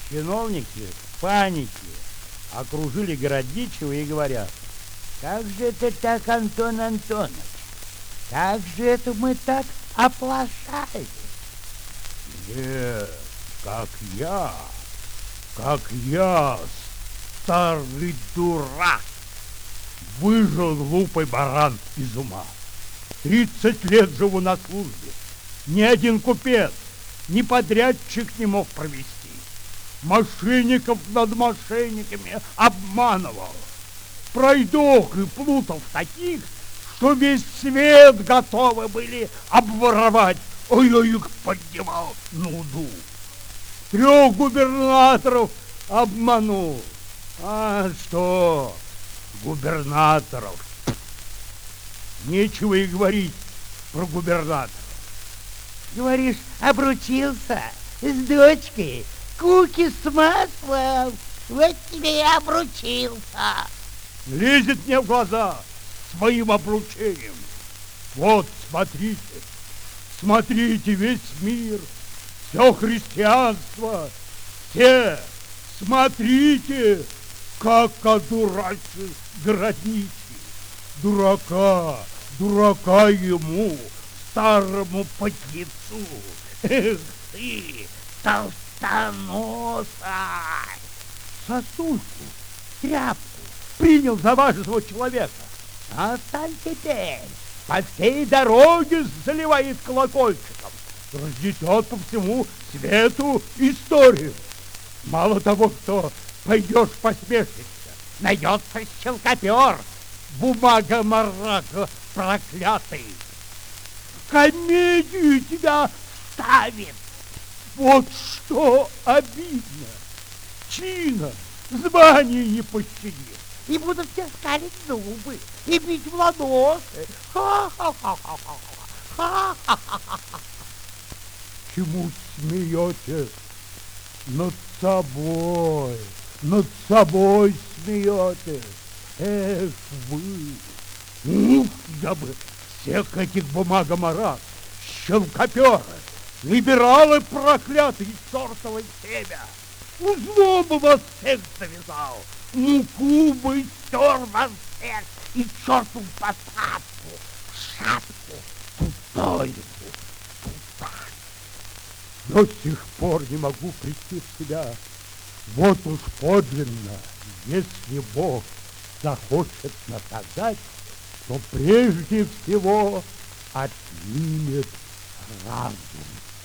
Чиновники в панике окружили Городничего и говорят: как же это так, Антон Антонович? Как же это мы так оплошали? Нет, как я, старый дурак, выжил глупый баран из ума. 30 лет живу на службе. Ни один купец, ни подрядчик не мог провести. Мошенников над мошенниками обманывал. Пройдох и плутов таких, что весь свет готовы были обворовать. Ой-ой, поднимал нуду. 3 губернаторов обманул. А что, губернаторов? Нечего и говорить про губернаторов. Говоришь, обручился с дочкой, куки с маслом. Вот тебе и обручился. Лезет мне в глаза с моим обручением. Вот, смотрите весь мир, все христианство, все, смотрите, как одурачил Городничий. Дурака ему, старому подлецу. Эх ты, толстоносый! Сосульку, тряпку принял за важного человека. А стань теперь по всей дороге заливает колокольчиком, разнесет по всему свету историю. Мало того, что пойдешь посмешишься, найдется щелкопер, бумага-марака проклятый. Комедию тебя ставит. Вот что обидно. Чина, звание не пощадит. И будут тебе скалить зубы и бить в ладоши. Ха-ха-ха-ха-ха-ха-ха-ха-ха. Чему смеетесь? Над собой смеетесь. Эх вы! Я бы всех этих бумагоморак, щелкоперы, либералы проклятые, чертовы семя, узлом бы вас всех завязал, муку бы стер вас всех и черту в посадку, в шапку, тудою, туда. До сих пор не могу прийти в себя. Вот уж подлинно, если Бог захочет наказать, то прежде всего отнимет разум.